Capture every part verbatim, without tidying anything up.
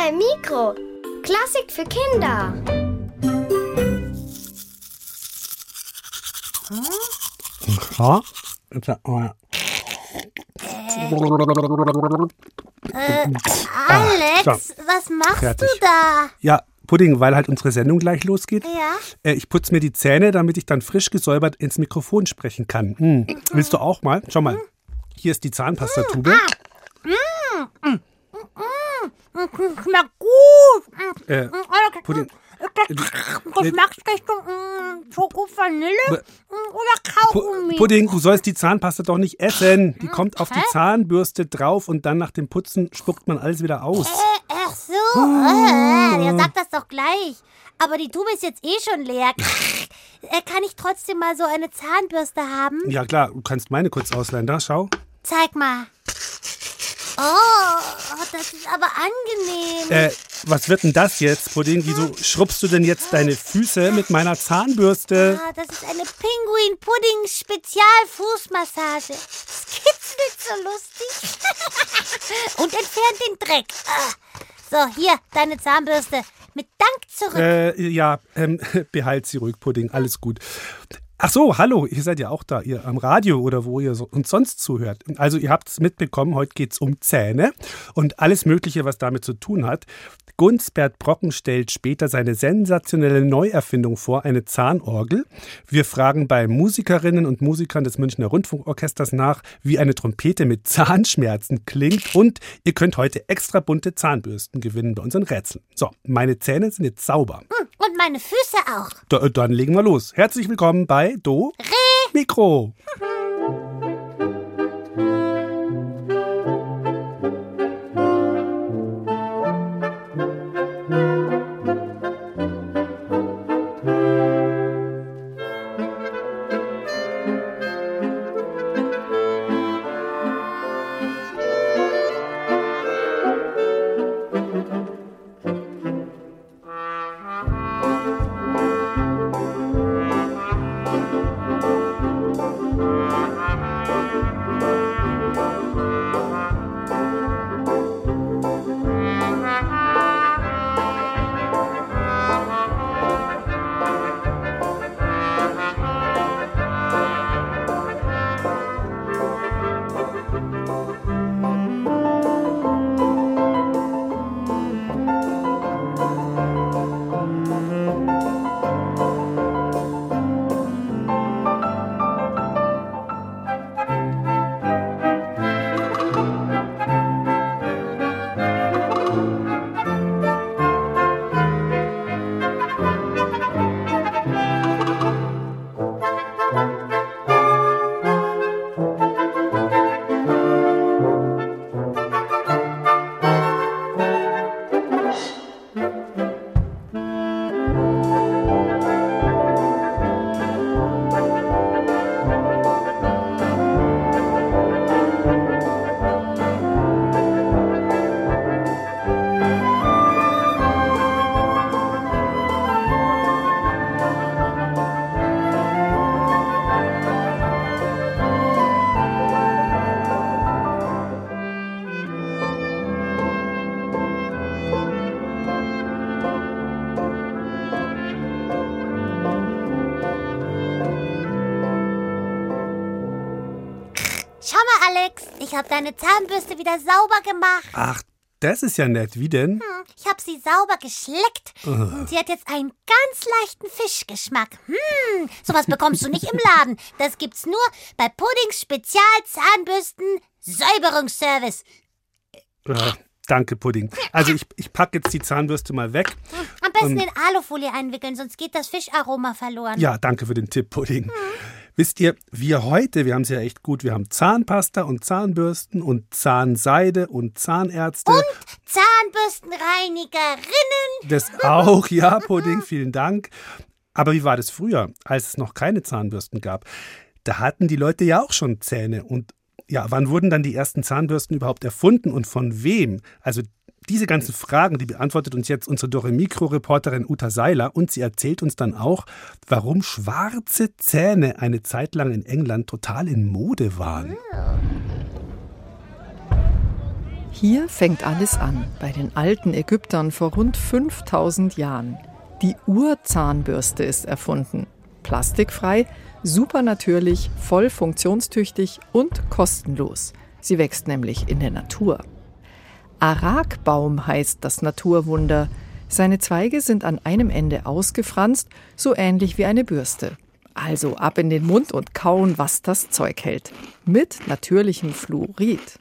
Dore Mikro. Klassik für Kinder. Ja. Äh, Alex, Ah, so. was machst Fertig. du da? Ja, Pudding, weil halt unsere Sendung gleich losgeht. Ja? Äh, ich putze mir die Zähne, damit ich dann frisch gesäubert ins Mikrofon sprechen kann. Hm. Willst du auch mal? Schau mal. Hier ist die Zahnpastatube. Schmeckt gut. Äh, Pudding. Geschmacksrichtung mm, Schoko, Vanille B- mm, oder Kaugummi. Pu- Pudding, du sollst die Zahnpasta doch nicht essen. Die kommt auf die Hä? Zahnbürste drauf und dann nach dem Putzen spuckt man alles wieder aus. Äh, ach so, äh, ja, sag das doch gleich. Aber die Tube ist jetzt eh schon leer. Äh, Kann ich trotzdem mal so eine Zahnbürste haben? Ja klar, du kannst meine kurz ausleihen. Da, schau. Zeig mal. Oh, das ist aber angenehm. Äh, was wird denn das jetzt, Pudding? Wieso schrubbst du denn jetzt deine Füße mit meiner Zahnbürste? Ah, das ist eine Pinguin-Pudding-Spezial-Fußmassage. Es kitzelt so lustig. Und entfernt den Dreck. Ah. So, hier, deine Zahnbürste. Mit Dank zurück. Äh, ja, ähm, behalt sie ruhig, Pudding. Alles gut. Ach so, hallo, ihr seid ja auch da, ihr am Radio oder wo ihr so, uns sonst zuhört. Also ihr habt es mitbekommen, heute geht es um Zähne und alles Mögliche, was damit zu tun hat. Gunsbert Brocken stellt später seine sensationelle Neuerfindung vor, eine Zahnorgel. Wir fragen bei Musikerinnen und Musikern des Münchner Rundfunkorchesters nach, wie eine Trompete mit Zahnschmerzen klingt. Und ihr könnt heute extra bunte Zahnbürsten gewinnen bei unseren Rätseln. So, meine Zähne sind jetzt sauber. Hm, und meine Füße auch. Da, dann legen wir los. Herzlich willkommen bei Do Re. Mikro. Schau mal, Alex, ich habe deine Zahnbürste wieder sauber gemacht. Ach, das ist ja nett. Wie denn? Hm, ich habe sie sauber geschleckt. Und sie hat jetzt einen ganz leichten Fischgeschmack. Hm, sowas bekommst du nicht im Laden. Das gibt's nur bei Puddings Spezial Zahnbürsten Säuberungsservice. Äh, danke, Pudding. Also ich, ich packe jetzt die Zahnbürste mal weg. Hm, am besten Ähm, in Alufolie einwickeln, sonst geht das Fischaroma verloren. Ja, danke für den Tipp, Pudding. Wisst ihr, wir heute, wir haben es ja echt gut, wir haben Zahnpasta und Zahnbürsten und Zahnseide und Zahnärzte. Und Zahnbürstenreinigerinnen. Das auch, ja, Pudding, vielen Dank. Aber wie war das früher, als es noch keine Zahnbürsten gab? Da hatten die Leute ja auch schon Zähne. Und ja, wann wurden dann die ersten Zahnbürsten überhaupt erfunden und von wem? Also diese ganzen Fragen, die beantwortet uns jetzt unsere Dore Mikro-Reporterin Uta Seiler. Und sie erzählt uns dann auch, warum schwarze Zähne eine Zeit lang in England total in Mode waren. Hier fängt alles an, bei den alten Ägyptern vor rund fünftausend Jahren. Die Urzahnbürste ist erfunden. Plastikfrei, supernatürlich, voll funktionstüchtig und kostenlos. Sie wächst nämlich in der Natur. Arakbaum heißt das Naturwunder. Seine Zweige sind an einem Ende ausgefranst, so ähnlich wie eine Bürste. Also ab in den Mund und kauen, was das Zeug hält. Mit natürlichem Fluorid.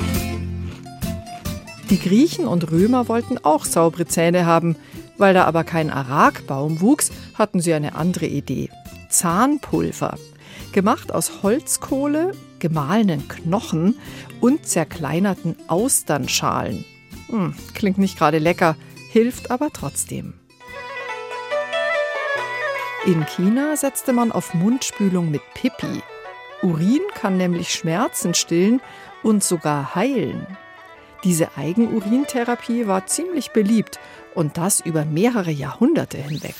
Die Griechen und Römer wollten auch saubere Zähne haben. Weil da aber kein Arakbaum wuchs, hatten sie eine andere Idee. Zahnpulver. Gemacht aus Holzkohle, gemahlenen Knochen und zerkleinerten Austernschalen. Hm, klingt nicht gerade lecker, hilft aber trotzdem. In China setzte man auf Mundspülung mit Pipi. Urin kann nämlich Schmerzen stillen und sogar heilen. Diese Eigenurintherapie war ziemlich beliebt und das über mehrere Jahrhunderte hinweg.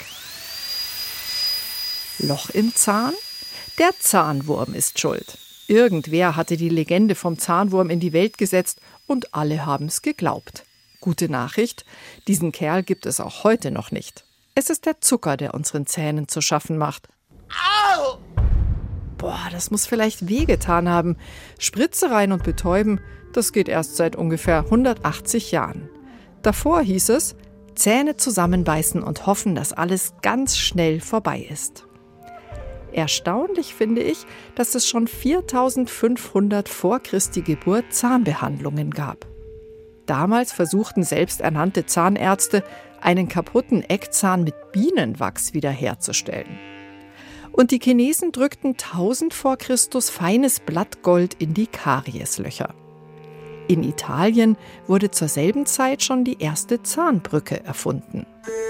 Loch im Zahn? Der Zahnwurm ist schuld. Irgendwer hatte die Legende vom Zahnwurm in die Welt gesetzt und alle haben es geglaubt. Gute Nachricht, diesen Kerl gibt es auch heute noch nicht. Es ist der Zucker, der unseren Zähnen zu schaffen macht. Au! Boah, das muss vielleicht wehgetan haben. Spritze rein und betäuben, das geht erst seit ungefähr hundertachtzig Jahren. Davor hieß es, Zähne zusammenbeißen und hoffen, dass alles ganz schnell vorbei ist. Erstaunlich finde ich, dass es schon viertausendfünfhundert vor Christi Geburt Zahnbehandlungen gab. Damals versuchten selbsternannte Zahnärzte, einen kaputten Eckzahn mit Bienenwachs wiederherzustellen. Und die Chinesen drückten tausend vor Christus feines Blattgold in die Karieslöcher. In Italien wurde zur selben Zeit schon die erste Zahnbrücke erfunden.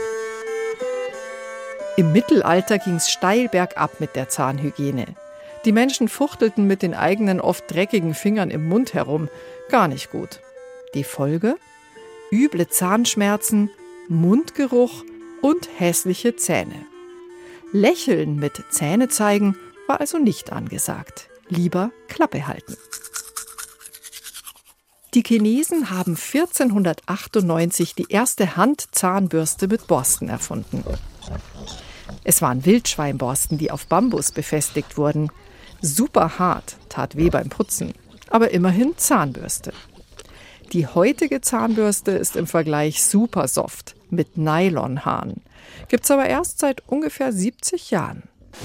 Im Mittelalter ging es steil bergab mit der Zahnhygiene. Die Menschen fuchtelten mit den eigenen, oft dreckigen Fingern im Mund herum. Gar nicht gut. Die Folge? Üble Zahnschmerzen, Mundgeruch und hässliche Zähne. Lächeln mit Zähne zeigen war also nicht angesagt. Lieber Klappe halten. Die Chinesen haben vierzehnhundertachtundneunzig die erste Handzahnbürste mit Borsten erfunden. Es waren Wildschweinborsten, die auf Bambus befestigt wurden. Super hart, tat weh beim Putzen, aber immerhin Zahnbürste. Die heutige Zahnbürste ist im Vergleich super soft, mit Nylonhaaren. Gibt's aber erst seit ungefähr siebzig Jahren.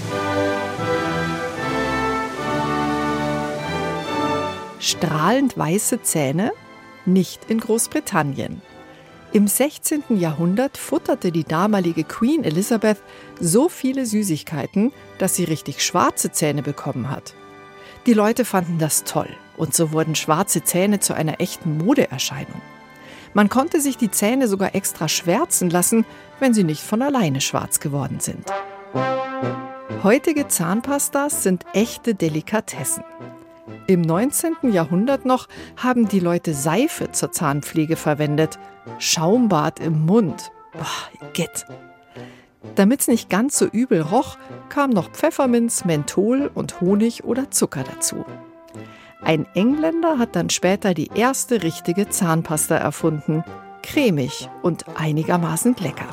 Strahlend weiße Zähne? Nicht in Großbritannien. Im sechzehnten Jahrhundert futterte die damalige Queen Elizabeth so viele Süßigkeiten, dass sie richtig schwarze Zähne bekommen hat. Die Leute fanden das toll und so wurden schwarze Zähne zu einer echten Modeerscheinung. Man konnte sich die Zähne sogar extra schwärzen lassen, wenn sie nicht von alleine schwarz geworden sind. Heutige Zahnpastas sind echte Delikatessen. Im neunzehnten Jahrhundert noch haben die Leute Seife zur Zahnpflege verwendet. Schaumbad im Mund. Boah, geht. Damit's nicht ganz so übel roch, kam noch Pfefferminz, Menthol und Honig oder Zucker dazu. Ein Engländer hat dann später die erste richtige Zahnpasta erfunden. Cremig und einigermaßen lecker.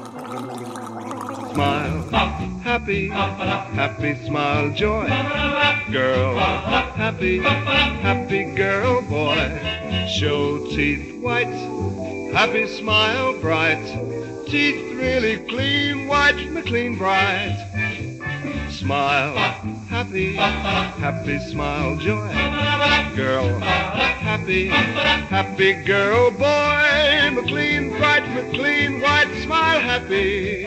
Smile, happy, happy smile, joy, girl, happy, happy girl, boy, show teeth white, happy smile bright, teeth really clean, white, clean bright, smile, happy, happy smile, joy, girl, happy, happy girl, boy, clean bright, clean white, smile happy.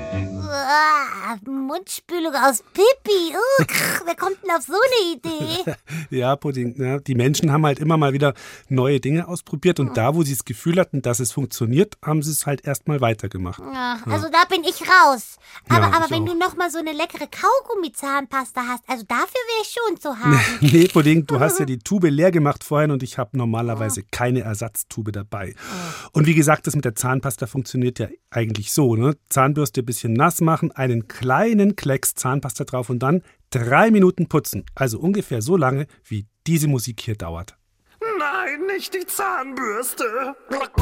Uah, Mundspülung aus Pipi. Uh, wer kommt denn auf so eine Idee? Ja, Pudding. Ja, die Menschen haben halt immer mal wieder neue Dinge ausprobiert und da, wo sie das Gefühl hatten, dass es funktioniert, haben sie es halt erstmal weitergemacht. Ja, also ja. Da bin ich raus. Aber, ja, aber wenn auch. du noch mal so eine leckere Kaugummi-Zahnpasta hast, also dafür wäre ich schon zu haben. Nee, Pudding, du hast ja die Tube leer gemacht vorhin und ich habe normalerweise keine Ersatztube dabei. Und wie gesagt, das mit der Zahnpasta funktioniert ja eigentlich so, ne? Zahnbürste ein bisschen nass machen, einen kleinen Klecks Zahnpasta drauf und dann drei Minuten putzen. Also ungefähr so lange, wie diese Musik hier dauert. Nein, nicht die Zahnbürste.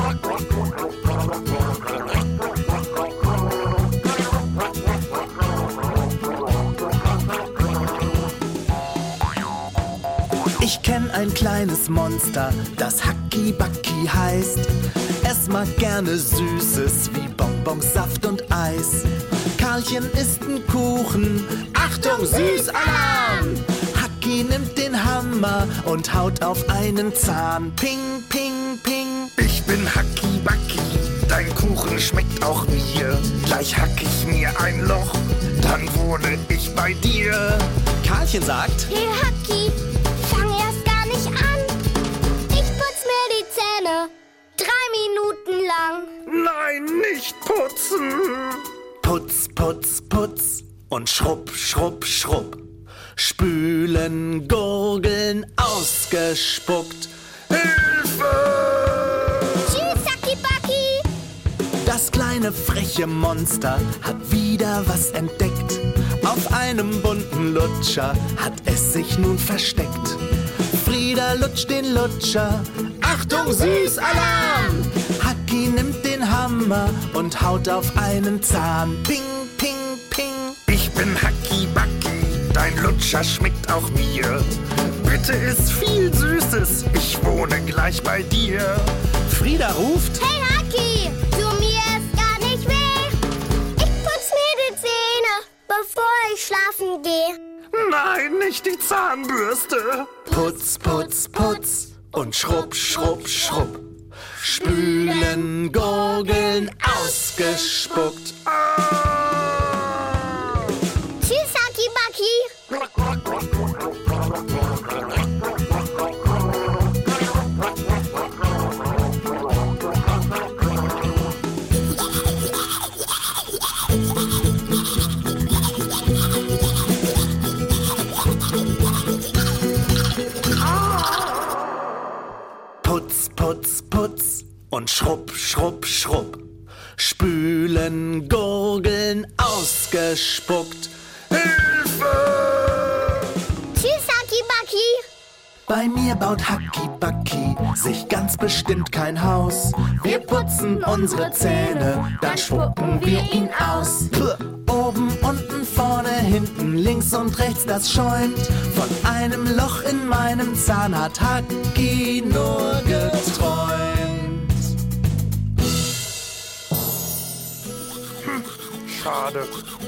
Ich kenn ein kleines Monster, das Hacki-Backi heißt. Es mag gerne Süßes wie Bonbons, Saft und Eis. Karlchen isst einen Kuchen, Achtung, Süßalarm! Hacki nimmt den Hammer und haut auf einen Zahn. Ping, ping, ping. Ich bin Hacki-Backi, dein Kuchen schmeckt auch mir. Gleich hack ich mir ein Loch, dann wohne ich bei dir. Karlchen sagt: Hey Hacki, fang erst gar nicht an. Ich putz mir die Zähne drei Minuten lang. Nein, nicht putzen. Putz, putz, putz und schrupp, schrupp, schrupp. Spülen, gurgeln, ausgespuckt. Hilfe! Tschüss, Hacki-Backi. Das kleine freche Monster hat wieder was entdeckt. Auf einem bunten Lutscher hat es sich nun versteckt. Frieda lutscht den Lutscher. Achtung, Süßalarm! Hacki nimmt den Hammer und haut auf einen Zahn. Ping, ping, ping. Ich bin Hacki-Backi, dein Lutscher schmeckt auch mir. Bitte iss viel Süßes, ich wohne gleich bei dir. Frieda ruft: Hey Hacki, tu mir erst gar nicht weh. Ich putz mir die Zähne, bevor ich schlafen gehe. Nein, nicht die Zahnbürste. Putz, putz, putz und schrupp, schrupp, schrupp. Spülen, gurgeln, ausgespuckt. Tschüss, Hacki-Backi. Putz, putz, putz und schrupp, schrupp, schrupp. Spülen, gurgeln, ausgespuckt. Hilfe! Tschüss, Hacki-Backi. Bei mir baut Hacki-Backi sich ganz bestimmt kein Haus. Wir putzen unsere Zähne, dann spucken wir ihn aus. Puh. Oben, unten, vorne, hinten, links und rechts, das schäumt. Von einem Loch in meinem Zahn hat Hacki nur geträumt. Schade.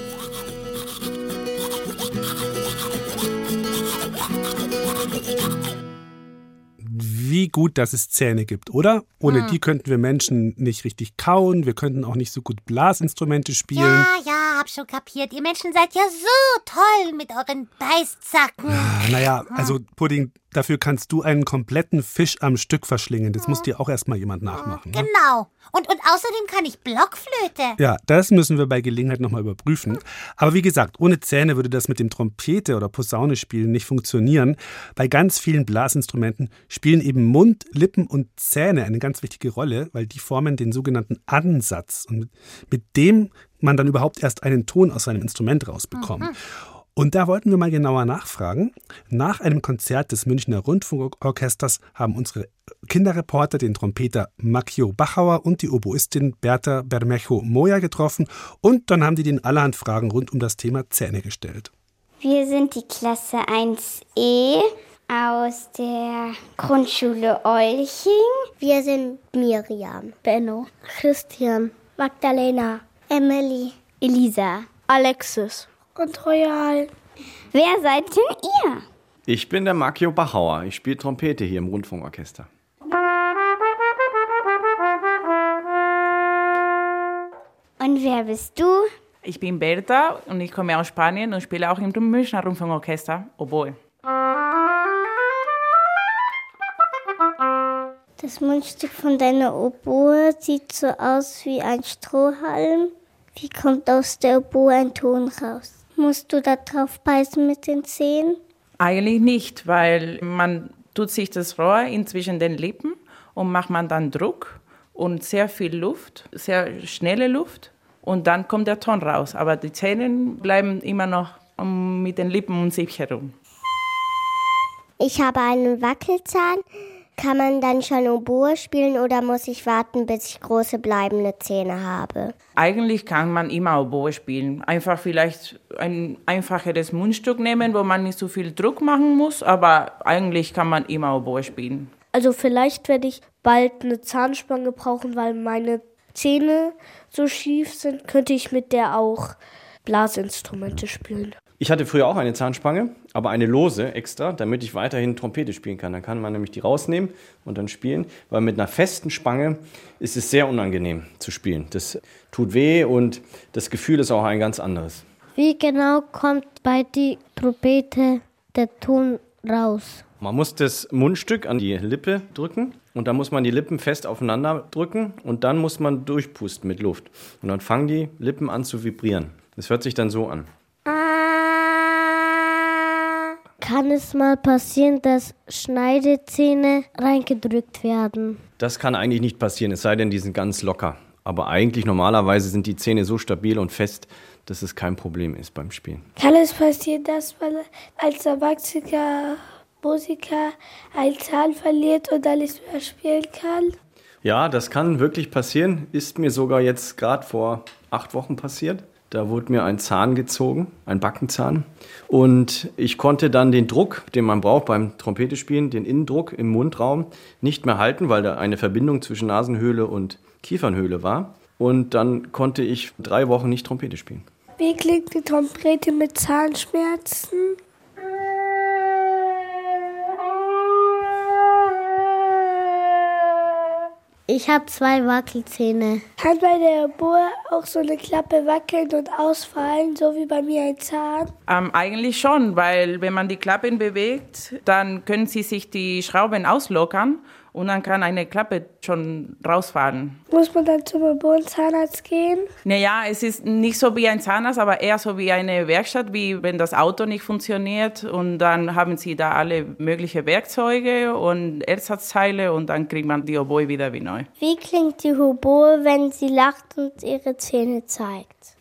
Wie gut, dass es Zähne gibt, oder? Ohne Hm. die könnten wir Menschen nicht richtig kauen, wir könnten auch nicht so gut Blasinstrumente spielen. Ja, ja, hab schon kapiert. Ihr Menschen seid ja so toll mit euren Beißzacken. Naja, also Pudding, dafür kannst du einen kompletten Fisch am Stück verschlingen. Das muss dir auch erstmal jemand nachmachen. Ne? Genau. Und, und außerdem kann ich Blockflöte. Ja, das müssen wir bei Gelegenheit nochmal überprüfen. Aber wie gesagt, ohne Zähne würde das mit dem Trompete oder Posaune spielen nicht funktionieren. Bei ganz vielen Blasinstrumenten spielen eben Mund, Lippen und Zähne eine ganz wichtige Rolle, weil die formen den sogenannten Ansatz. Und mit, mit dem man dann überhaupt erst einen Ton aus seinem Instrument rausbekommt. Mhm. Und da wollten wir mal genauer nachfragen. Nach einem Konzert des Münchner Rundfunkorchesters haben unsere Kinderreporter den Trompeter Makio Bachauer und die Oboistin Berta Bermejo Moya getroffen. Und dann haben die den allerhand Fragen rund um das Thema Zähne gestellt. Wir sind die Klasse eins E aus der Grundschule Olching. Wir sind Miriam, Benno, Christian, Magdalena, Emily, Elisa, Alexis und Royal. Wer seid denn ihr? Ich bin der Makio Bachauer. Ich spiele Trompete hier im Rundfunkorchester. Und wer bist du? Ich bin Berta und ich komme aus Spanien und spiele auch im Münchner Rundfunkorchester Oboe. Das Mundstück von deiner Oboe sieht so aus wie ein Strohhalm. Wie kommt aus der Oboe ein Ton raus? Musst du da drauf beißen mit den Zähnen? Eigentlich nicht, weil man tut sich das Rohr inzwischen den Lippen und macht man dann Druck und sehr viel Luft, sehr schnelle Luft und dann kommt der Ton raus. Aber die Zähne bleiben immer noch mit den Lippen um sich herum. Ich habe einen Wackelzahn. Kann man dann schon Oboe spielen oder muss ich warten, bis ich große bleibende Zähne habe? Eigentlich kann man immer Oboe spielen. Einfach vielleicht ein einfacheres Mundstück nehmen, wo man nicht so viel Druck machen muss, aber eigentlich kann man immer Oboe spielen. Also vielleicht werde ich bald eine Zahnspange brauchen, weil meine Zähne so schief sind, könnte ich mit der auch Blasinstrumente spielen. Ich hatte früher auch eine Zahnspange, aber eine lose extra, damit ich weiterhin Trompete spielen kann. Dann kann man nämlich die rausnehmen und dann spielen, weil mit einer festen Spange ist es sehr unangenehm zu spielen. Das tut weh und das Gefühl ist auch ein ganz anderes. Wie genau kommt bei der Trompete der Ton raus? Man muss das Mundstück an die Lippe drücken und dann muss man die Lippen fest aufeinander drücken und dann muss man durchpusten mit Luft. Und dann fangen die Lippen an zu vibrieren. Das hört sich dann so an. Kann es mal passieren, dass Schneidezähne reingedrückt werden? Das kann eigentlich nicht passieren, es sei denn, die sind ganz locker. Aber eigentlich normalerweise sind die Zähne so stabil und fest, dass es kein Problem ist beim Spielen. Kann es passieren, dass man als erwachsener Musiker einen Zahn verliert und dann nicht mehr spielen kann? Ja, das kann wirklich passieren. Ist mir sogar jetzt gerade vor acht Wochen passiert. Da wurde mir ein Zahn gezogen, ein Backenzahn. Und ich konnte dann den Druck, den man braucht beim Trompete spielen, den Innendruck im Mundraum, nicht mehr halten, weil da eine Verbindung zwischen Nasenhöhle und Kiefernhöhle war. Und dann konnte ich drei Wochen nicht Trompete spielen. Wie klingt die Trompete mit Zahnschmerzen? Ich habe zwei Wackelzähne. Kann bei der Oboe auch so eine Klappe wackeln und ausfallen, so wie bei mir ein Zahn? Ähm, eigentlich schon, weil wenn man die Klappen bewegt, dann können sie sich die Schrauben auslockern und dann kann eine Klappe schon rausfahren. Muss man dann zum Oboen-Zahnarzt gehen? Naja, es ist nicht so wie ein Zahnarzt, aber eher so wie eine Werkstatt, wie wenn das Auto nicht funktioniert. Und dann haben sie da alle möglichen Werkzeuge und Ersatzteile und dann kriegt man die Oboe wieder wie neu. Wie klingt die Oboe, wenn sie lacht und ihre Zähne zeigt?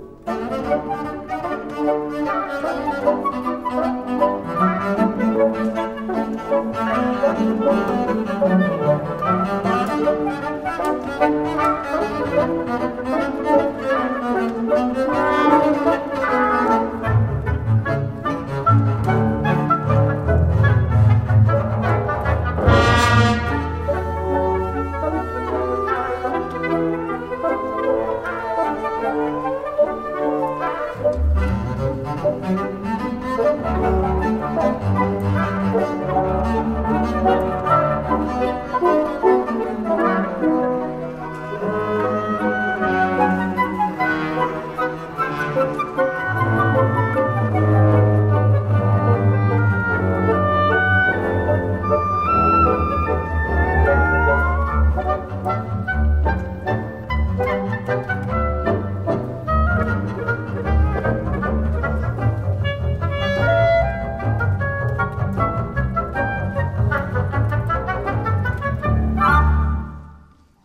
Musik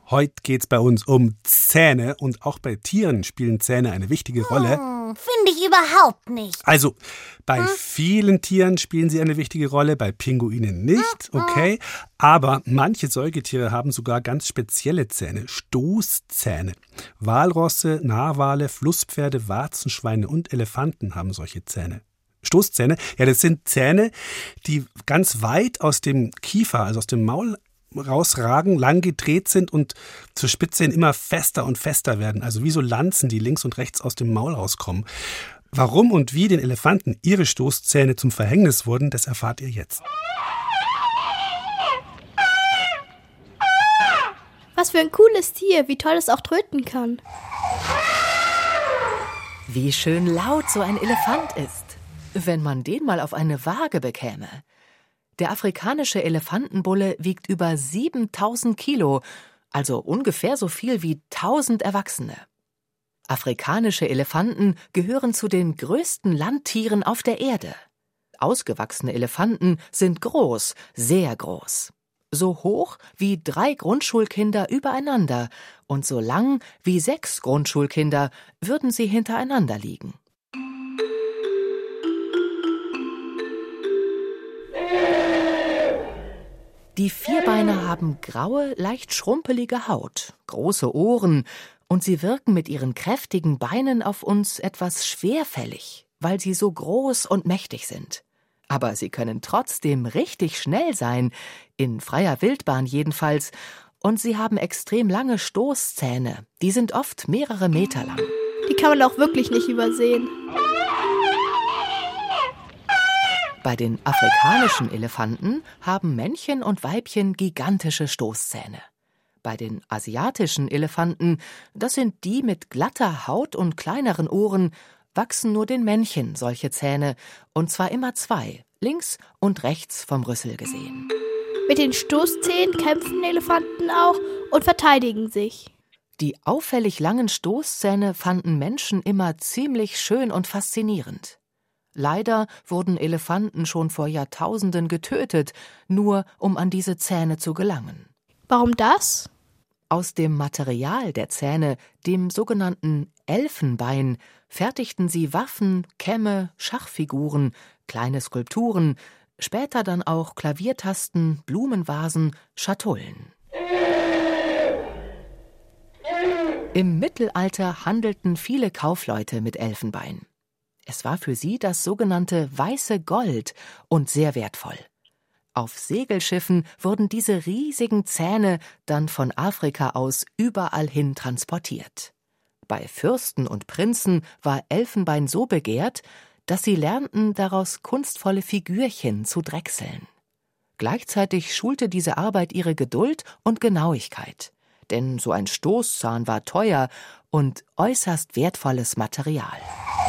Heute geht's bei uns um Zähne und auch bei Tieren spielen Zähne eine wichtige Rolle. Hm, finde ich überhaupt nicht. Also, bei hm? vielen Tieren spielen sie eine wichtige Rolle, bei Pinguinen nicht, okay? Aber manche Säugetiere haben sogar ganz spezielle Zähne, Stoßzähne. Walrosse, Narwale, Flusspferde, Warzenschweine und Elefanten haben solche Zähne. Stoßzähne, ja, das sind Zähne, die ganz weit aus dem Kiefer, also aus dem Maul rausragen, lang gedreht sind und zur Spitze hin immer fester und fester werden. Also wie so Lanzen, die links und rechts aus dem Maul rauskommen. Warum und wie den Elefanten ihre Stoßzähne zum Verhängnis wurden, das erfahrt ihr jetzt. Was für ein cooles Tier, wie toll es auch tröten kann. Wie schön laut so ein Elefant ist, wenn man den mal auf eine Waage bekäme. Der afrikanische Elefantenbulle wiegt über siebentausend Kilo, also ungefähr so viel wie tausend Erwachsene. Afrikanische Elefanten gehören zu den größten Landtieren auf der Erde. Ausgewachsene Elefanten sind groß, sehr groß. So hoch wie drei Grundschulkinder übereinander und so lang wie sechs Grundschulkinder würden sie hintereinander liegen. Die Vierbeiner haben graue, leicht schrumpelige Haut, große Ohren und sie wirken mit ihren kräftigen Beinen auf uns etwas schwerfällig, weil sie so groß und mächtig sind. Aber sie können trotzdem richtig schnell sein, in freier Wildbahn jedenfalls, und sie haben extrem lange Stoßzähne, die sind oft mehrere Meter lang. Die kann man auch wirklich nicht übersehen. Bei den afrikanischen Elefanten haben Männchen und Weibchen gigantische Stoßzähne. Bei den asiatischen Elefanten, das sind die mit glatter Haut und kleineren Ohren, wachsen nur den Männchen solche Zähne, und zwar immer zwei, links und rechts vom Rüssel gesehen. Mit den Stoßzähnen kämpfen Elefanten auch und verteidigen sich. Die auffällig langen Stoßzähne fanden Menschen immer ziemlich schön und faszinierend. Leider wurden Elefanten schon vor Jahrtausenden getötet, nur um an diese Zähne zu gelangen. Warum das? Aus dem Material der Zähne, dem sogenannten Elfenbein, fertigten sie Waffen, Kämme, Schachfiguren, kleine Skulpturen, später dann auch Klaviertasten, Blumenvasen, Schatullen. Im Mittelalter handelten viele Kaufleute mit Elfenbein. Es war für sie das sogenannte weiße Gold und sehr wertvoll. Auf Segelschiffen wurden diese riesigen Zähne dann von Afrika aus überall hin transportiert. Bei Fürsten und Prinzen war Elfenbein so begehrt, dass sie lernten, daraus kunstvolle Figürchen zu drechseln. Gleichzeitig schulte diese Arbeit ihre Geduld und Genauigkeit, denn so ein Stoßzahn war teuer und äußerst wertvolles Material.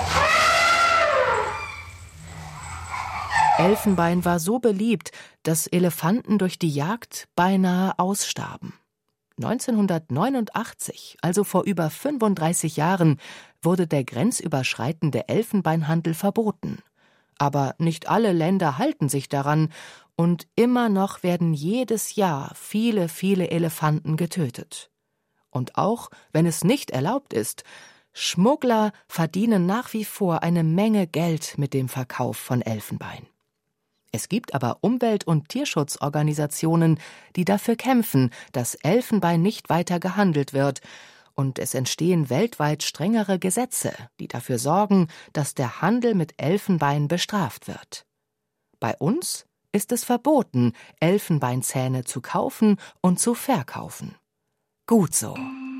Elfenbein war so beliebt, dass Elefanten durch die Jagd beinahe ausstarben. neunzehnhundertneunundachtzig, also vor über fünfunddreißig Jahren, wurde der grenzüberschreitende Elfenbeinhandel verboten. Aber nicht alle Länder halten sich daran und immer noch werden jedes Jahr viele, viele Elefanten getötet. Und auch wenn es nicht erlaubt ist, Schmuggler verdienen nach wie vor eine Menge Geld mit dem Verkauf von Elfenbein. Es gibt aber Umwelt- und Tierschutzorganisationen, die dafür kämpfen, dass Elfenbein nicht weiter gehandelt wird, und es entstehen weltweit strengere Gesetze, die dafür sorgen, dass der Handel mit Elfenbein bestraft wird. Bei uns ist es verboten, Elfenbeinzähne zu kaufen und zu verkaufen. Gut so.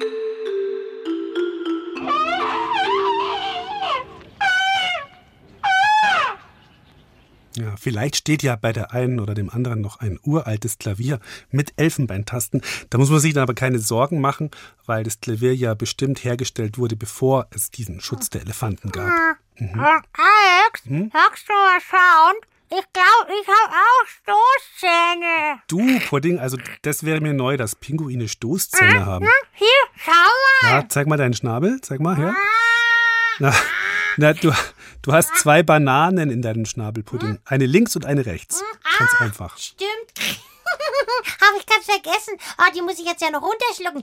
Ja, vielleicht steht ja bei der einen oder dem anderen noch ein uraltes Klavier mit Elfenbeintasten. Da muss man sich dann aber keine Sorgen machen, weil das Klavier ja bestimmt hergestellt wurde, bevor es diesen Schutz der Elefanten gab. Mhm. Alex, Hm? magst du mal schauen? Ich glaube, ich habe auch Stoßzähne. Du, Pudding, also das wäre mir neu, dass Pinguine Stoßzähne haben. Hier, schau mal. Ja, zeig mal deinen Schnabel, zeig mal her. Na, na du, du hast zwei Bananen in deinem Schnabelpudding. Eine links und eine rechts. Ganz einfach. Stimmt. Habe ich ganz vergessen. Oh, die muss ich jetzt ja noch runterschlucken.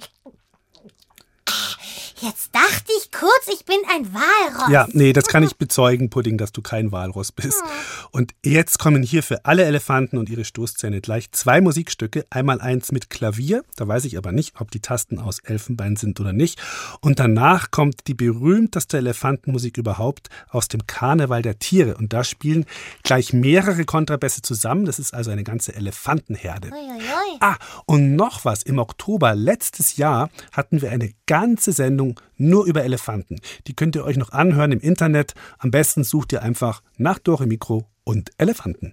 Jetzt dachte ich kurz, ich bin ein Walross. Ja, nee, das kann ich bezeugen, Pudding, dass du kein Walross bist. Und jetzt kommen hier für alle Elefanten und ihre Stoßzähne gleich zwei Musikstücke. Einmal eins mit Klavier, da weiß ich aber nicht, ob die Tasten aus Elfenbein sind oder nicht. Und danach kommt die berühmteste Elefantenmusik überhaupt aus dem Karneval der Tiere. Und da spielen gleich mehrere Kontrabässe zusammen. Das ist also eine ganze Elefantenherde. Uiuiui. Ah, und noch was. Im Oktober letztes Jahr hatten wir eine ganze Sendung nur über Elefanten. Die könnt ihr euch noch anhören im Internet. Am besten sucht ihr einfach nach Dore Mikro und Elefanten.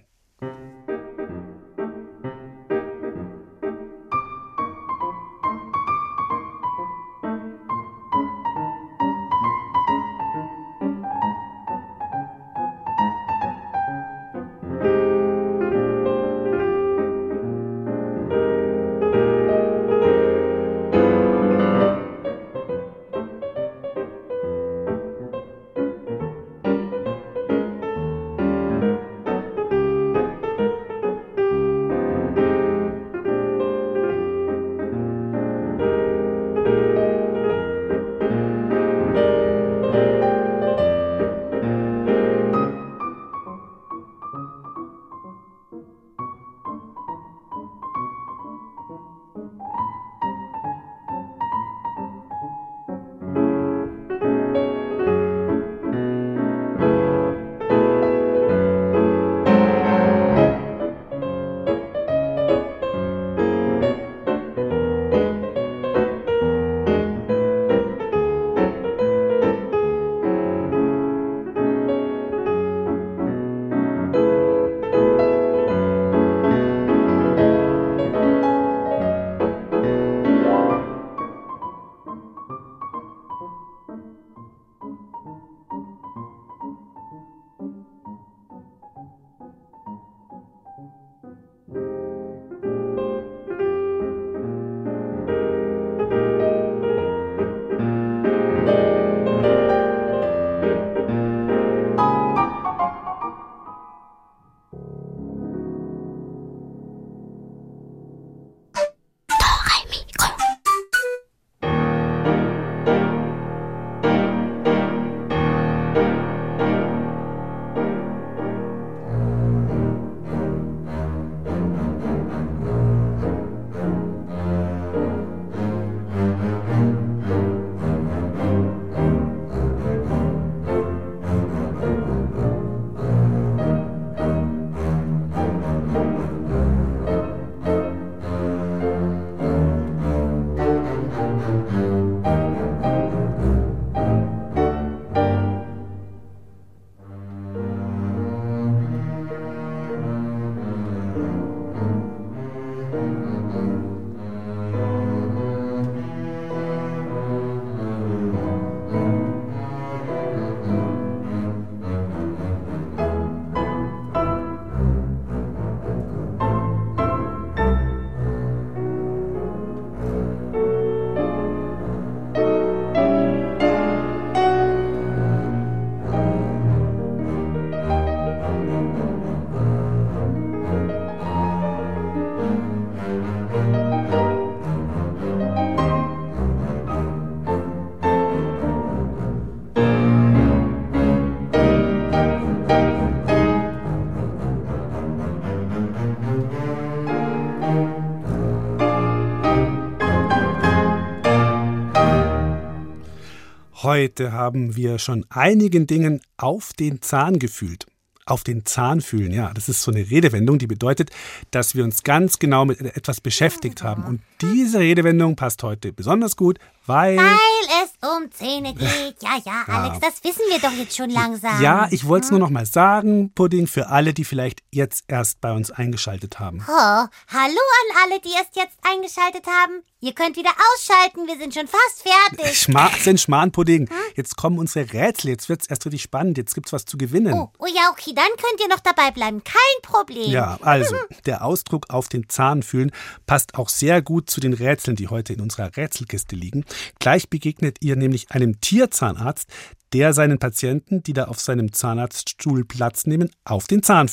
Heute haben wir schon einigen Dingen auf den Zahn gefühlt. Auf den Zahn fühlen, ja, das ist so eine Redewendung, die bedeutet, dass wir uns ganz genau mit etwas beschäftigt haben. Und diese Redewendung passt heute besonders gut, weil... Weil es um Zähne geht. Ja, ja, Alex, ja. Das wissen wir doch jetzt schon langsam. Ja, ich wollte es nur noch mal sagen, Pudding, für alle, die vielleicht jetzt erst bei uns eingeschaltet haben. Oh, hallo an alle, die erst jetzt eingeschaltet haben. Ihr könnt wieder ausschalten, wir sind schon fast fertig. Schmarrn, Schmarrn, Pudding. Hm? Jetzt kommen unsere Rätsel, jetzt wird es erst richtig spannend, jetzt gibt's was zu gewinnen. Oh, oh ja, okay, dann könnt ihr noch dabei bleiben, kein Problem. Ja, also, der Ausdruck auf den Zahn fühlen passt auch sehr gut zu den Rätseln, die heute in unserer Rätselkiste liegen. Gleich begegnet ihr nämlich einem Tierzahnarzt, der seinen Patienten, die da auf seinem Zahnarztstuhl Platz nehmen, auf den Zahn fühlt.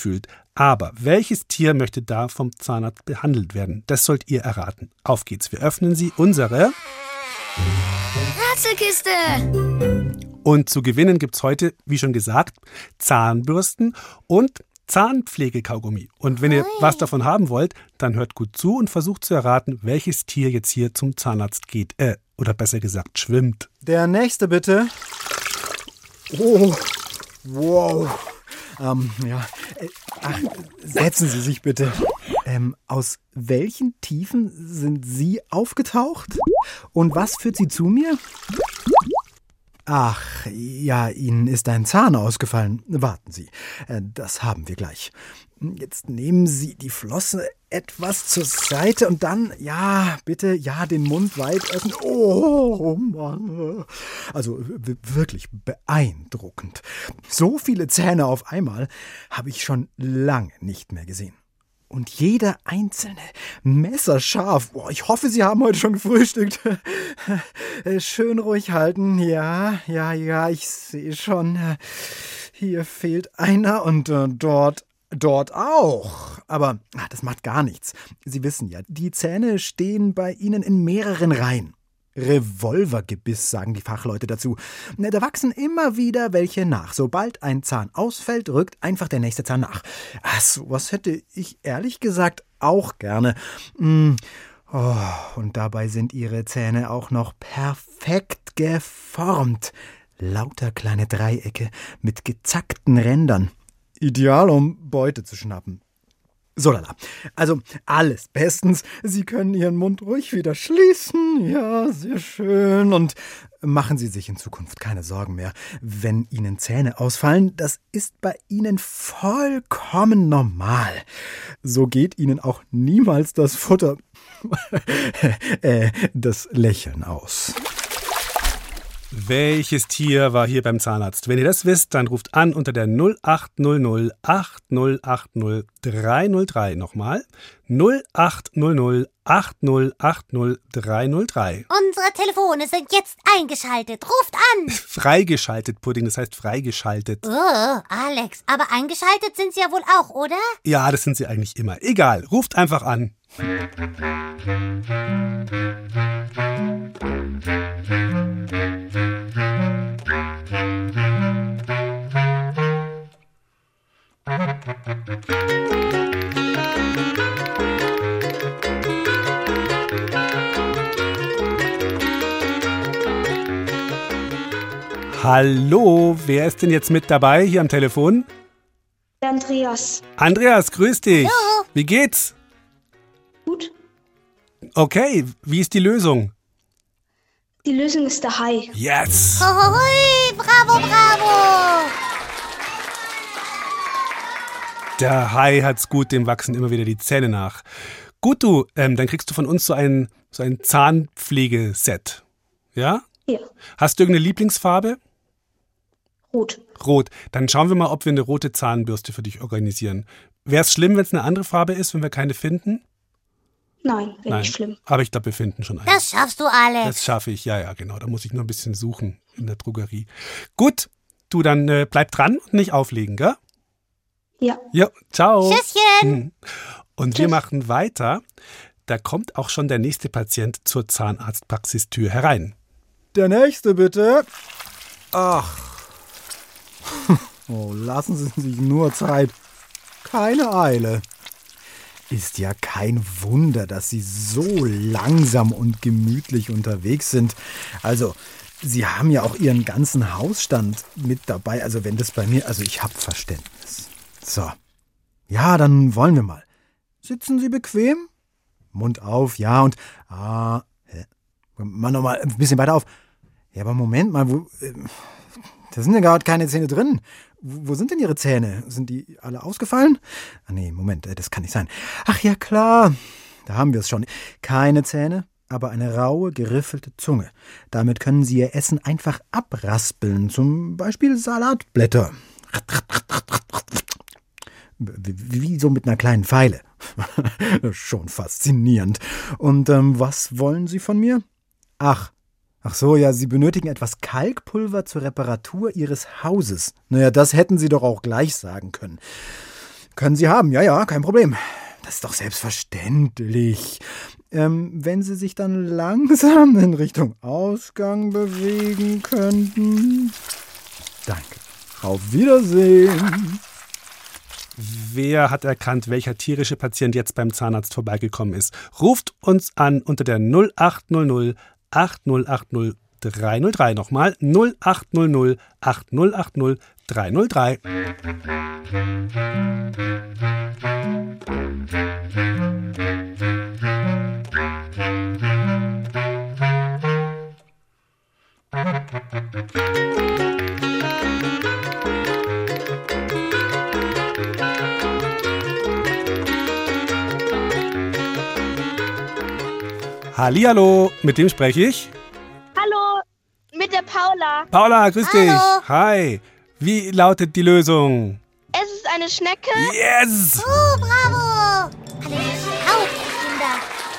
Aber welches Tier möchte da vom Zahnarzt behandelt werden? Das sollt ihr erraten. Auf geht's. Wir öffnen sie, unsere Rätselkiste. Und zu gewinnen gibt's heute, wie schon gesagt, Zahnbürsten und Zahnpflegekaugummi. Und wenn ihr was davon haben wollt, dann hört gut zu und versucht zu erraten, welches Tier jetzt hier zum Zahnarzt geht. Äh, oder besser gesagt, schwimmt. Der nächste bitte. Oh, wow. Ähm, ja. Ach, setzen Sie sich bitte. Ähm, aus welchen Tiefen sind Sie aufgetaucht? Und was führt Sie zu mir? Ach, ja, Ihnen ist ein Zahn ausgefallen. Warten Sie, das haben wir gleich. Jetzt nehmen Sie die Flosse etwas zur Seite und dann, ja, bitte, ja, den Mund weit öffnen. Oh, Mann. Also wirklich beeindruckend. So viele Zähne auf einmal habe ich schon lange nicht mehr gesehen. Und jeder einzelne, messerscharf. Boah, ich hoffe, Sie haben heute schon gefrühstückt. Schön ruhig halten. Ja, ja, ja, ich sehe schon. Hier fehlt einer und äh, dort, dort auch. Aber ach, das macht gar nichts. Sie wissen ja, die Zähne stehen bei Ihnen in mehreren Reihen. Revolvergebiss, sagen die Fachleute dazu. Da wachsen immer wieder welche nach. Sobald ein Zahn ausfällt, rückt einfach der nächste Zahn nach. Ach, sowas hätte ich ehrlich gesagt auch gerne. Mm. Oh, und dabei sind ihre Zähne auch noch perfekt geformt. Lauter kleine Dreiecke mit gezackten Rändern. Ideal, um Beute zu schnappen. So lala. Also alles bestens. Sie können Ihren Mund ruhig wieder schließen. Ja, sehr schön. Und machen Sie sich in Zukunft keine Sorgen mehr, wenn Ihnen Zähne ausfallen. Das ist bei Ihnen vollkommen normal. So geht Ihnen auch niemals das Futter, äh, das Lächeln aus. Welches Tier war hier beim Zahnarzt? Wenn ihr das wisst, dann ruft an unter der null acht null null acht null acht null drei null drei. Nochmal null acht null null acht null acht null drei null drei. Unsere Telefone sind jetzt eingeschaltet. Ruft an! Freigeschaltet, Pudding, das heißt freigeschaltet. Oh, Alex, aber eingeschaltet sind sie ja wohl auch, oder? Ja, das sind sie eigentlich immer. Egal, ruft einfach an. Hallo, wer ist denn jetzt mit dabei hier am Telefon? Andreas. Andreas, grüß dich. Hallo. Wie geht's? Gut. Okay, wie ist die Lösung? Die Lösung ist der Hai. Yes! Hohoi, bravo, bravo! Der Hai hat's gut, dem wachsen immer wieder die Zähne nach. Gut, du, ähm, dann kriegst du von uns so ein, so ein Zahnpflegeset. Ja? Ja. Hast du irgendeine Lieblingsfarbe? Rot. Rot. Dann schauen wir mal, ob wir eine rote Zahnbürste für dich organisieren. Wäre es schlimm, wenn es eine andere Farbe ist, wenn wir keine finden? Nein, wäre nicht schlimm. Aber ich glaube, wir finden schon eine. Das schaffst du, Alex. Das schaffe ich, ja, ja, genau. Da muss ich nur ein bisschen suchen in der Drogerie. Gut, du, dann äh, bleib dran und nicht auflegen, gell? Ja. Ja, ciao. Tschüsschen. Und Tschüss. wir machen weiter. Da kommt auch schon der nächste Patient zur Zahnarztpraxistür herein. Der nächste bitte. Ach. Oh, lassen Sie sich nur Zeit. Keine Eile. Ist ja kein Wunder, dass Sie so langsam und gemütlich unterwegs sind. Also, Sie haben ja auch Ihren ganzen Hausstand mit dabei. Also, wenn das bei mir... Also, ich habe Verständnis. So. Ja, dann wollen wir mal. Sitzen Sie bequem? Mund auf, ja, und... Ah, hä? Mal noch mal ein bisschen weiter auf. Ja, aber Moment mal, wo... Äh, da sind ja gar keine Zähne drin. Wo, wo sind denn Ihre Zähne? Sind die alle ausgefallen? Ah nee, Moment, das kann nicht sein. Ach ja, klar. Da haben wir es schon. Keine Zähne, aber eine raue, geriffelte Zunge. Damit können Sie Ihr Essen einfach abraspeln. Zum Beispiel Salatblätter. Wie, wie so mit einer kleinen Feile. Schon faszinierend. Und ähm, was wollen Sie von mir? Ach, Ach so, ja, Sie benötigen etwas Kalkpulver zur Reparatur Ihres Hauses. Naja, das hätten Sie doch auch gleich sagen können. Können Sie haben, ja, ja, kein Problem. Das ist doch selbstverständlich. Ähm, wenn Sie sich dann langsam in Richtung Ausgang bewegen könnten. Danke. Auf Wiedersehen. Wer hat erkannt, welcher tierische Patient jetzt beim Zahnarzt vorbeigekommen ist? Ruft uns an unter der null acht null null acht null acht null drei null drei. Nochmal null acht null null acht null acht null drei null drei. Hallihallo, mit wem spreche ich? Hallo, mit der Paula. Paula, grüß Hallo. dich. Hi. Wie lautet die Lösung? Es ist eine Schnecke. Yes! Oh, bravo! Alle schaut, Kinder.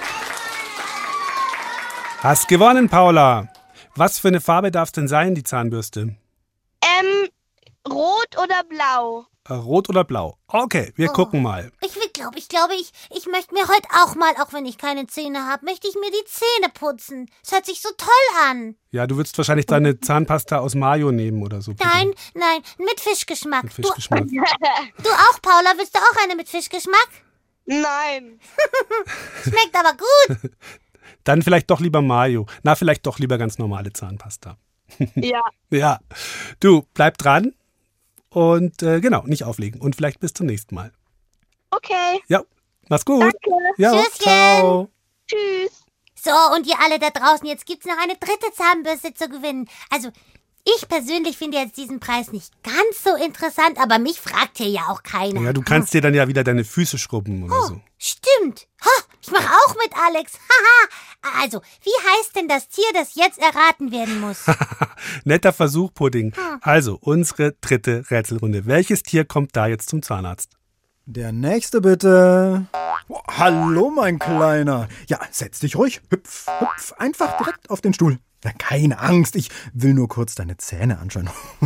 Hast gewonnen, Paula. Was für eine Farbe darf es denn sein, die Zahnbürste? Ähm, rot oder blau? Äh, Rot oder blau? Okay, wir Oh. gucken mal. Ich glaube, ich glaube, ich, ich möchte mir heute auch mal, auch wenn ich keine Zähne habe, möchte ich mir die Zähne putzen. Es hört sich so toll an. Ja, du würdest wahrscheinlich deine Zahnpasta aus Mayo nehmen oder so. Nein, nein, mit Fischgeschmack. Mit Fischgeschmack. Du, du auch, Paula, willst du auch eine mit Fischgeschmack? Nein. Schmeckt aber gut. Dann vielleicht doch lieber Mayo. Na, vielleicht doch lieber ganz normale Zahnpasta. Ja. Ja. Du, bleib dran und äh, genau, nicht auflegen. Und vielleicht bis zum nächsten Mal. Okay. Ja, mach's gut. Danke. Ja, Tschüsschen. ciao. Tschüss. So, und ihr alle da draußen, jetzt gibt's noch eine dritte Zahnbürste zu gewinnen. Also, ich persönlich finde jetzt diesen Preis nicht ganz so interessant, aber mich fragt hier ja auch keiner. Ja, du kannst dir dann ja wieder deine Füße schrubben oder Oh, so. stimmt. Ha, ich mache auch mit, Alex. Haha. Also, wie heißt denn das Tier, das jetzt erraten werden muss? Netter Versuch, Pudding. Hm. Also, unsere dritte Rätselrunde. Welches Tier kommt da jetzt zum Zahnarzt? Der nächste bitte. Oh, hallo, mein Kleiner. Ja, setz dich ruhig. Hüpf, hüpf. Einfach direkt auf den Stuhl. Ja, keine Angst, ich will nur kurz deine Zähne anschauen.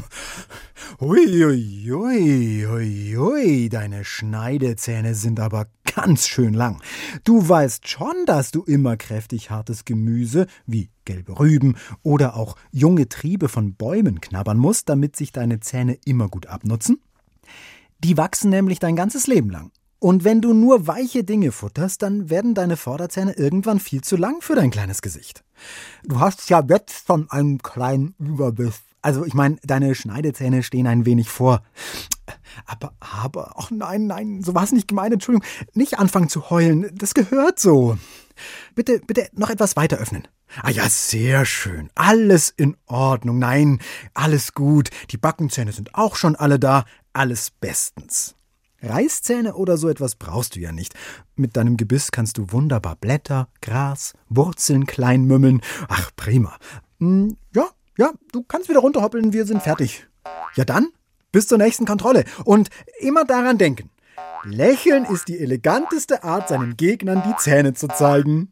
Hui, hui, hui, hui, hui, deine Schneidezähne sind aber ganz schön lang. Du weißt schon, dass du immer kräftig hartes Gemüse wie gelbe Rüben oder auch junge Triebe von Bäumen knabbern musst, damit sich deine Zähne immer gut abnutzen? Die wachsen nämlich dein ganzes Leben lang. Und wenn du nur weiche Dinge futterst, dann werden deine Vorderzähne irgendwann viel zu lang für dein kleines Gesicht. Du hast ja jetzt schon einen kleinen Überbiss. Also ich meine, deine Schneidezähne stehen ein wenig vor. Aber, aber, ach nein, nein, so war es nicht gemeint, Entschuldigung. Nicht anfangen zu heulen, das gehört so. Bitte, bitte noch etwas weiter öffnen. Ah ja, sehr schön. Alles in Ordnung. Nein, alles gut. Die Backenzähne sind auch schon alle da. Alles bestens. Reißzähne oder so etwas brauchst du ja nicht. Mit deinem Gebiss kannst du wunderbar Blätter, Gras, Wurzeln klein mümmeln. Ach, prima. Hm, ja, ja, du kannst wieder runterhoppeln, wir sind fertig. Ja dann, bis zur nächsten Kontrolle. Und immer daran denken, Lächeln ist die eleganteste Art, seinen Gegnern die Zähne zu zeigen.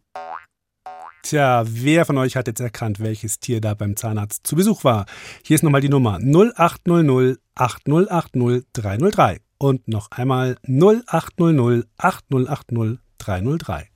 Tja, wer von euch hat jetzt erkannt, welches Tier da beim Zahnarzt zu Besuch war? Hier ist nochmal die Nummer null acht null null acht null acht null drei null drei. Und noch einmal null acht null null acht null acht null drei null drei.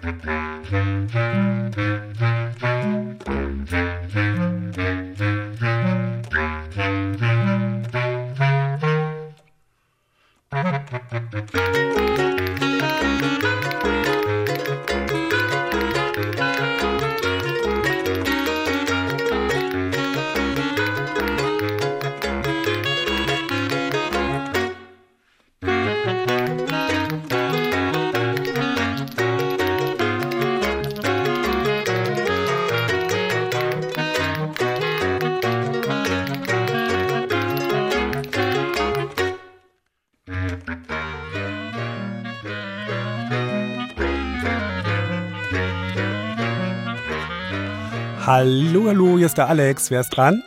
Hallo, hallo, hier ist der Alex. Wer ist dran?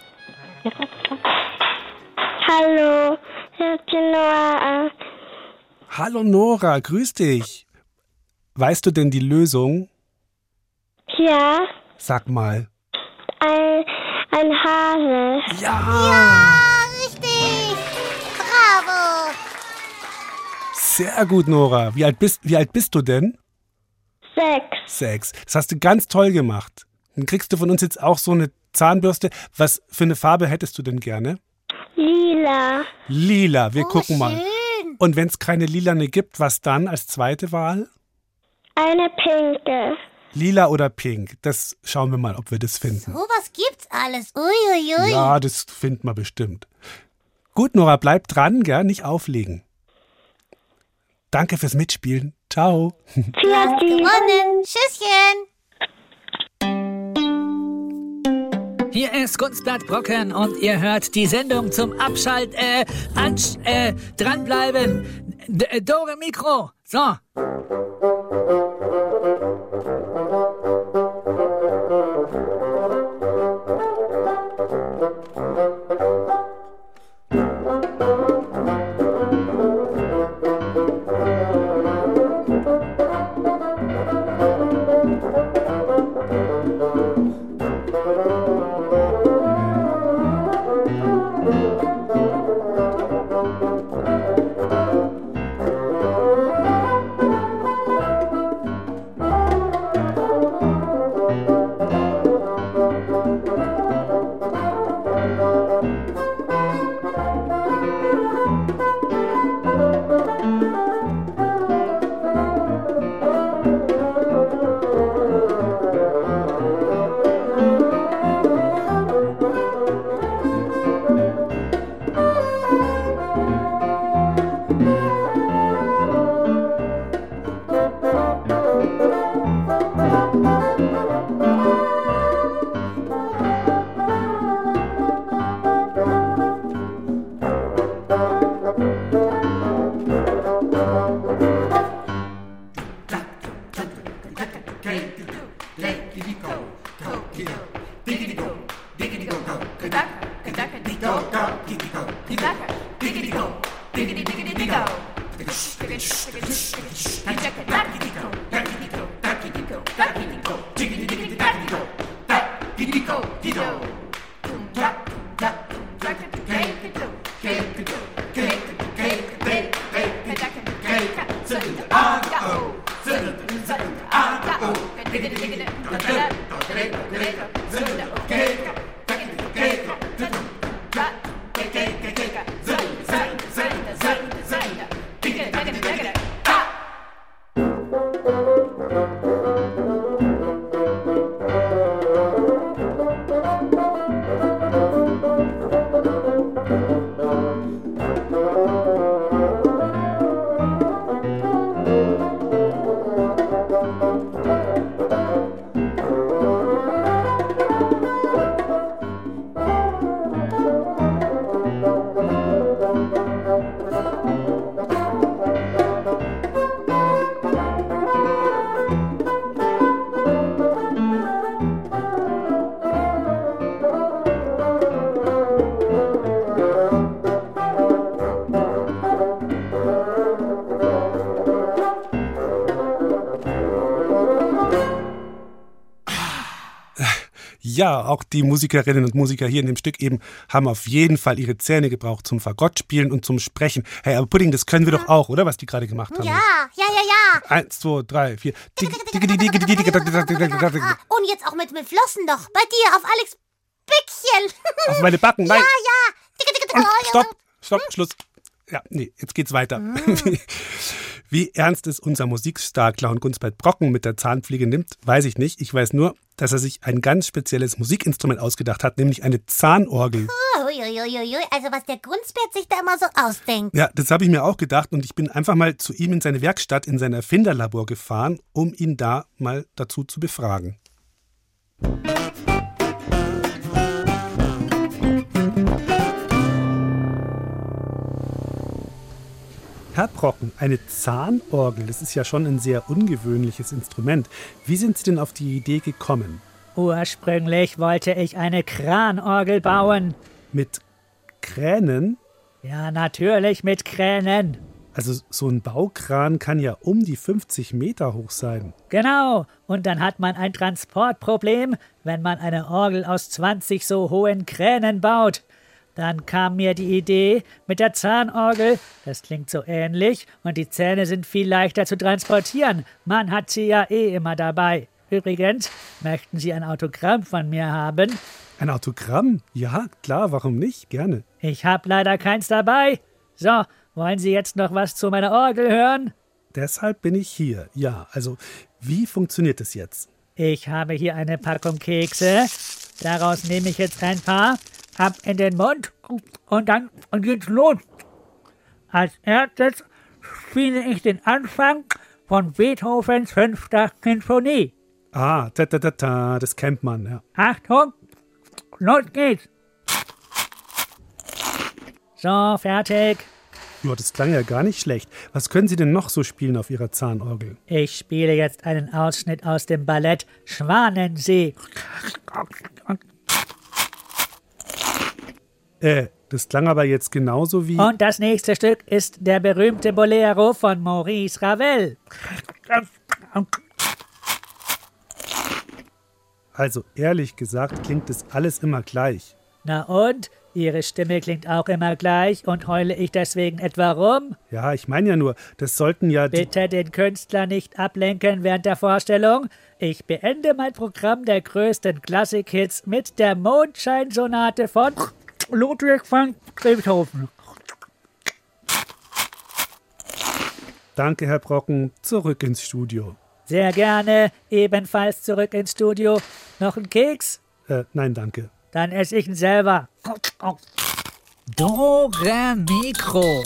Hallo, hier ist die Noah. Hallo Nora, grüß dich. Weißt du denn die Lösung? Ja, Sag mal. ein, ein Hase. Ja! Ja, richtig. Bravo. Sehr gut, Nora. Wie alt bist, wie alt bist du denn? Sechs. Sechs. Das hast du ganz toll gemacht. Dann kriegst du von uns jetzt auch so eine Zahnbürste. Was für eine Farbe hättest du denn gerne? Lila. Lila, wir Oh, gucken mal. schön. Und wenn es keine lilane gibt, was dann als zweite Wahl? Eine pinke. Lila oder pink? Das schauen wir mal, ob wir das finden. Oh, was gibt's alles? Uiuiui. Ja, das finden wir bestimmt. Gut, Nora, bleib dran, gell? Nicht auflegen. Danke fürs Mitspielen. Ciao. Du hast gewonnen. Tschüsschen. Hier ist Kunstblatt Brocken und ihr hört die Sendung zum Abschalt, äh, ansch, äh, dranbleiben. D Dore Mikro. So. Ja, auch die Musikerinnen und Musiker hier in dem Stück eben haben auf jeden Fall ihre Zähne gebraucht zum Fagottspielen und zum Sprechen. Hey, aber Pudding, das können wir doch auch, oder? Was die gerade gemacht haben. Ja, ja, ja, ja. Eins, zwei, drei, vier. Und jetzt auch mit, mit Flossen doch. Bei dir auf Alex Bückchen. Auf meine Backen, nein. Ja, ja. Und stopp, stopp, Schluss. Ja, nee, jetzt geht's weiter. Mm. Wie, wie ernst es unser Musikstar-Clown Gunsbert Brocken mit der Zahnpflege nimmt, weiß ich nicht. Ich weiß nur, dass er sich ein ganz spezielles Musikinstrument ausgedacht hat, nämlich eine Zahnorgel. Uiuiuiui, also was der Gunsbert sich da immer so ausdenkt. Ja, das habe ich mir auch gedacht und ich bin einfach mal zu ihm in seine Werkstatt, in sein Erfinderlabor gefahren, um ihn da mal dazu zu befragen. Herr Brocken, eine Zahnorgel, das ist ja schon ein sehr ungewöhnliches Instrument. Wie sind Sie denn auf die Idee gekommen? Ursprünglich wollte ich eine Kranorgel bauen. Mit Kränen? Ja, natürlich mit Kränen. Also so ein Baukran kann ja um die fünfzig Meter hoch sein. Genau, und dann hat man ein Transportproblem, wenn man eine Orgel aus zwanzig so hohen Kränen baut. Dann kam mir die Idee mit der Zahnorgel. Das klingt so ähnlich und die Zähne sind viel leichter zu transportieren. Man hat sie ja eh immer dabei. Übrigens, möchten Sie ein Autogramm von mir haben? Ein Autogramm? Ja, klar, warum nicht? Gerne. Ich habe leider keins dabei. So, wollen Sie jetzt noch was zu meiner Orgel hören? Deshalb bin ich hier. Ja, also, wie funktioniert es jetzt? Ich habe hier eine Packung Kekse. Daraus nehme ich jetzt ein paar, ab in den Mund und dann geht's los. Als erstes spiele ich den Anfang von Beethovens fünfter Sinfonie. Ah, ta ta ta ta, das kennt man, ja. Achtung, los geht's. So, fertig. Ja, das klang ja gar nicht schlecht. Was können Sie denn noch so spielen auf Ihrer Zahnorgel? Ich spiele jetzt einen Ausschnitt aus dem Ballett Schwanensee. Äh, das klang aber jetzt genauso wie... Und das nächste Stück ist der berühmte Bolero von Maurice Ravel. Also ehrlich gesagt klingt das alles immer gleich. Na und? Ihre Stimme klingt auch immer gleich und heule ich deswegen etwa rum? Ja, ich meine ja nur, das sollten ja... Bitte den Künstler nicht ablenken während der Vorstellung. Ich beende mein Programm der größten Klassik-Hits mit der Mondscheinsonate von Ludwig van Beethoven. Danke, Herr Brocken. Zurück ins Studio. Sehr gerne. Ebenfalls zurück ins Studio. Noch ein Keks? Äh, nein, danke. Dann esse ich ihn selber. Dore Mikro.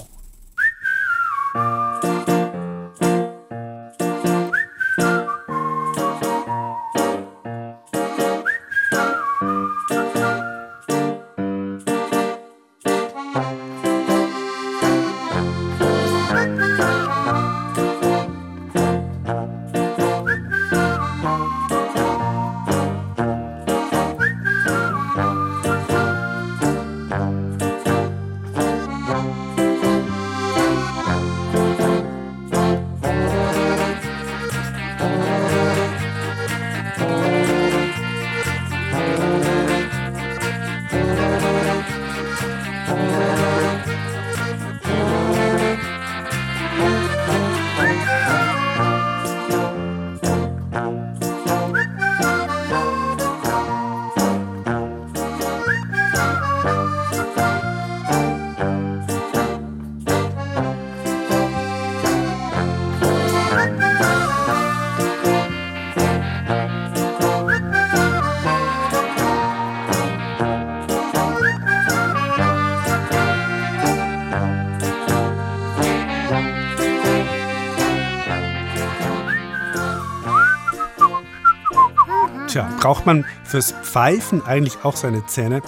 Tja, braucht man fürs Pfeifen eigentlich auch seine Zähne?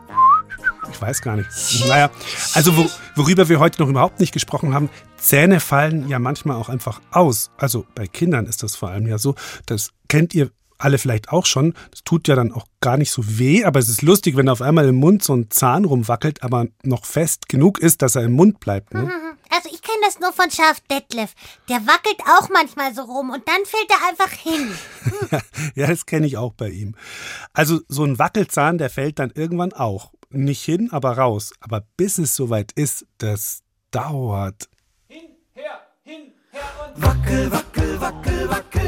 Ich weiß gar nicht. Naja, also wor- worüber wir heute noch überhaupt nicht gesprochen haben, Zähne fallen ja manchmal auch einfach aus. Also bei Kindern ist das vor allem ja so. Das kennt ihr alle vielleicht auch schon. Das tut ja dann auch gar nicht so weh, aber es ist lustig, wenn auf einmal im Mund so ein Zahn rumwackelt, aber noch fest genug ist, dass er im Mund bleibt. Ne? Also ich kenne das nur von Schaf Detlef. Der wackelt auch manchmal so rum und dann fällt er einfach hin. Ja, das kenne ich auch bei ihm. Also so ein Wackelzahn, der fällt dann irgendwann auch. Nicht hin, aber raus. Aber bis es soweit ist, das dauert. Hin, her, hin, her und wackel, wackel, wackel, wackel.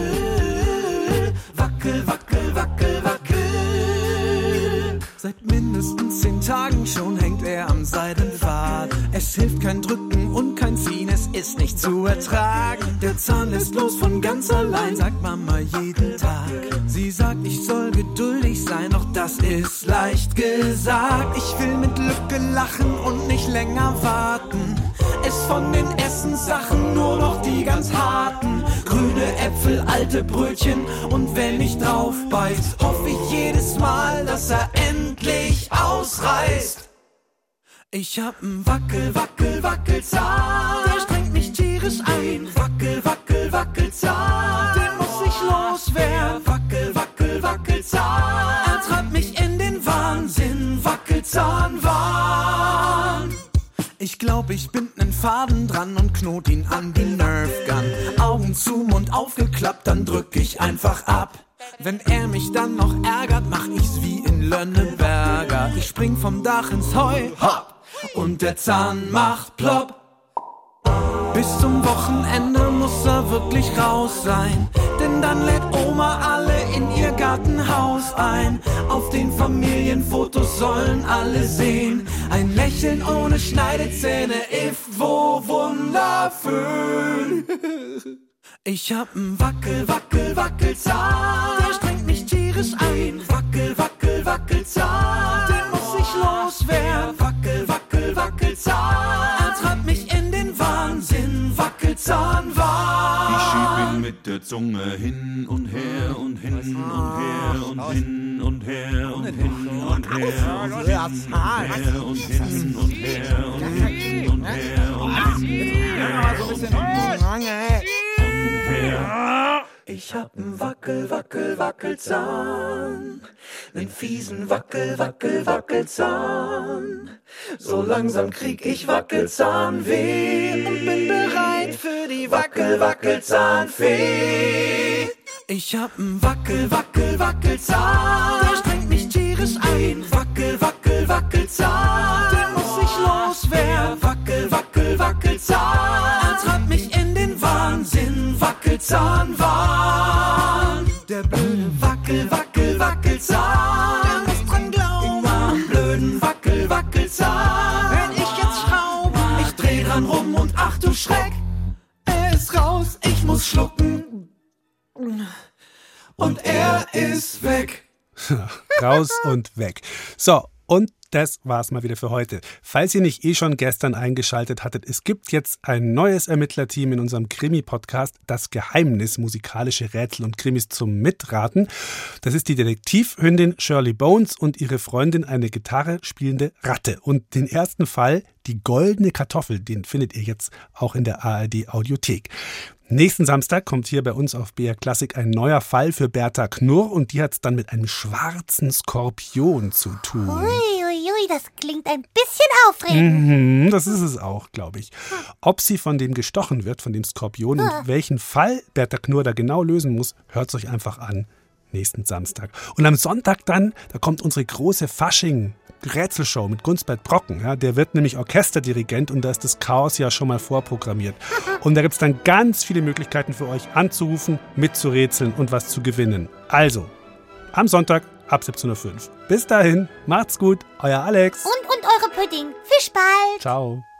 Wackel, wackel, wackel, wackel. Seit mindestens zehn Tagen schon hängt er am Seidenpfad. Es hilft kein Drücken und kein Ziehen, es ist nicht zu ertragen. Der Zahn lässt los von ganz allein, sagt Mama jeden Tag. Sie sagt, ich soll geduldig sein, doch das ist leicht gesagt. Ich will mit Lücke lachen und nicht länger warten. Es von den Essenssachen nur noch die ganz harten. Grüne Äpfel, alte Brötchen und wenn ich drauf beiß, hoffe ich jedes Mal, dass er endlich ausreißt. Ich hab nen Wackel, Wackel, Wackelzahn. Der strengt mich tierisch ein. Wackel, Wackel, Wackelzahn. Den muss ich loswerden. Wackel, Wackel, Wackelzahn. Er treibt mich in den Wahnsinn. Wackelzahnwahn. Ich glaub, ich bind nen Faden dran und knot ihn an die Nerf Gun. Augen zu, Mund aufgeklappt, dann drück ich einfach ab. Wenn er mich dann noch ärgert, mach ich's wie in Lönneberger. Ich spring vom Dach ins Heu, hopp, und der Zahn macht plopp. Bis zum Wochenende muss er wirklich raus sein, denn dann lädt Oma alle in ihr Gartenhaus ein. Auf den Familienfotos sollen alle sehen, ein Lächeln ohne Schneidezähne, if wo wunderschön. Ich hab nen Wackel, Wackel, Wackelzahn, der strengt mich tierisch ein. Wackel, Wackel, Wackelzahn, den muss ich loswerden. Wackel, Wackel, Wackelzahn, er treibt mich in den Wahnsinn. Wackelzahn war. Ich schieb ihn mit der Zunge hin und her und hin und her und hin und her und hin und her und hin und her und hin und her und hin und her und hin und her. Ich hab nen Wackel, Wackel, Wackelzahn, nen fiesen Wackel, Wackel, Wackelzahn. So langsam krieg ich Wackelzahnweh und bin bereit für die Wackel, Wackelzahnfee. Ich hab nen Wackel, Wackel, Wackelzahn, der strengt mich tierisch ein. Wackel, Wackel, Wackelzahn, den muss ich loswerden. Wackel, Wackel, Wackelzahn, er treibt mich in den Wahnsinn. Wackelzahnwahn. Der blöde Wackel, Wackel, Wackelzahn, der muss dran glauben. Am blöden Wackel, Wackelzahn. Wenn ich jetzt schraube, ich dreh dran rum und ach du Schreck, er ist raus, ich muss schlucken. Und er ist weg. Raus und weg. So, und das war's mal wieder für heute. Falls ihr nicht eh schon gestern eingeschaltet hattet, es gibt jetzt ein neues Ermittlerteam in unserem Krimi-Podcast, Das Geheimnis, musikalische Rätsel und Krimis zum Mitraten. Das ist die Detektivhündin Shirley Bones und ihre Freundin, eine Gitarre spielende Ratte. Und den ersten Fall, die goldene Kartoffel, den findet ihr jetzt auch in der A R D-Audiothek. Nächsten Samstag kommt hier bei uns auf B R Klassik ein neuer Fall für Berta Knurr und die hat es dann mit einem schwarzen Skorpion zu tun. Ui, ui, ui, das klingt ein bisschen aufregend. Mhm, das ist es auch, glaube ich. Ob sie von dem gestochen wird, von dem Skorpion und welchen Fall Berta Knurr da genau lösen muss, hört es euch einfach an. Nächsten Samstag. Und am Sonntag dann, da kommt unsere große Fasching Rätselshow mit Gunsbert Brocken. Ja, der wird nämlich Orchesterdirigent und da ist das Chaos ja schon mal vorprogrammiert. Und da gibt es dann ganz viele Möglichkeiten für euch anzurufen, mitzurätseln und was zu gewinnen. Also, am Sonntag ab siebzehn Uhr fünf. Bis dahin, macht's gut, euer Alex. Und, und eure Pudding. Fisch bald. Ciao.